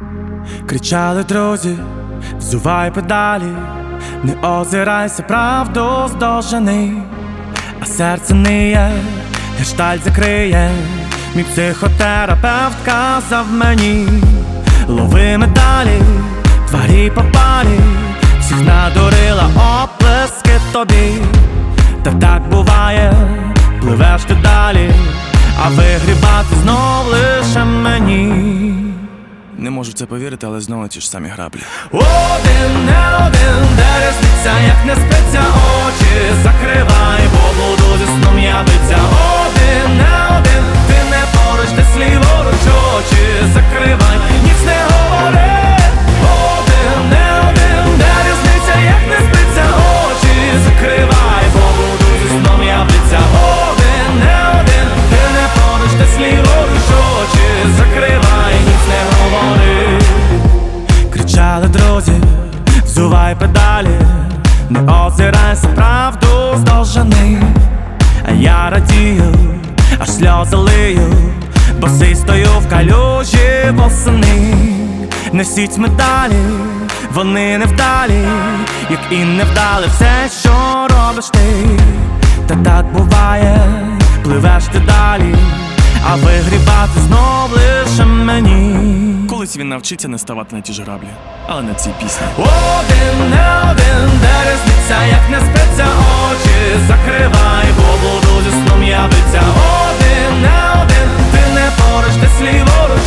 Кричали друзі, взувай педалі, не озирайся, правду здожени. А серце ниє, гештальт закриє. Мій психотерапевт казав мені: лови медалі, тварі попалі, всіх надурила оплески тобі. Та так буває, пливеш ти далі, а вигрібати знов лише мені. Не можу в це повірити, але знову ті ж самі граблі. Один, не один, де різниця, як не спиться, очі закривай, бо буду зі сном явиться. Один, не один, ти не поруч, десь ліворуч, очі закривай, ніч не говори. Один, не один, де різниця, як не спиться, очі закривай, бо буду зі сном явиться. Один, не один, ти не поруч, десь ліворуч, очі закривай, ніч не говори. Кричали друзі, взувай педалі, не озирайся, правду здожени. А я радію, аж сльози лию, босий стою в калюжі восени. Несіть медалі, вони невдалі, як і невдали все, що робиш ти. Та так буває, пливеш ти далі, а вигрібати знов лише мені. Колись він навчиться не ставати на ті ж граблі, але не цій пісні. Один, не один, де різниця, як не спиться, очі закривай, бо буду зі сном явиться. Один, не один, ти не поруч, десь ліворуч,